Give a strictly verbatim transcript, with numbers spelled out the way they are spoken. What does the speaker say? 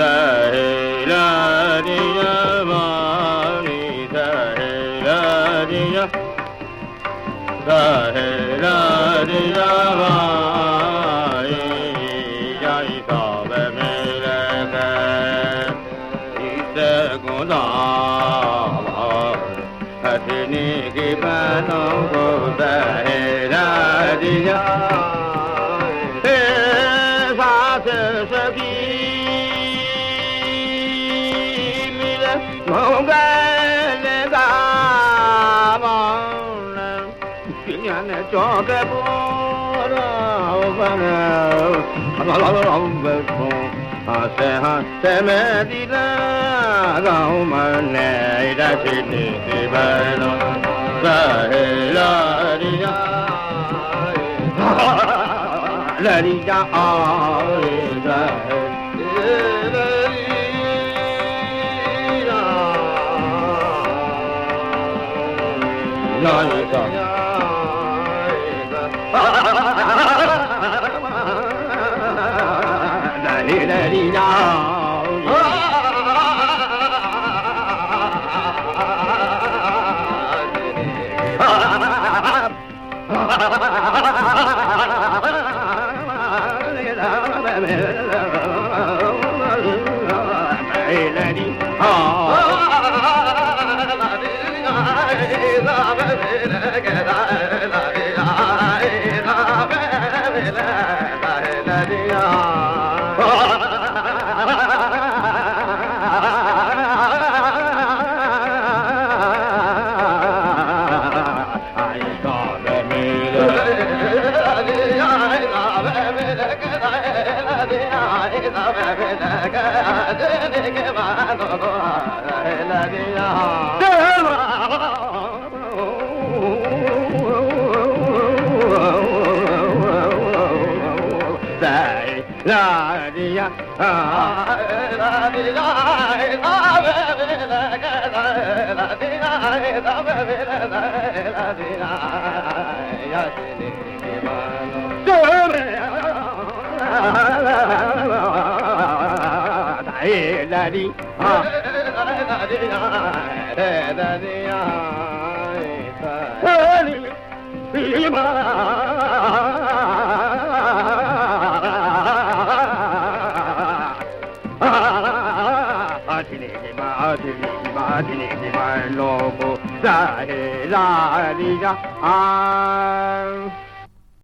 Sai la di ya ma ni sai la di ya sai la di ya ma ya i sa be me le ka i se gu da ba ti ni ki ba no ko sai la di ya e sa se se ki Mong cái lên cả mong chuyện nhà này cho cái bố đó và nào nó nó nó về phòng à sẽ ha sẽ mẹ đi ra gạo mà này đã chỉ đi đi về nó ra la đi ra la đi ra ra la di da la di la di da La di ya, la di ya, la be la ga la di ya, la be la di ya, ya di ni ma lo. Dai la di, la di ya, la di ya, la di ma. Lo ko sa he la di ja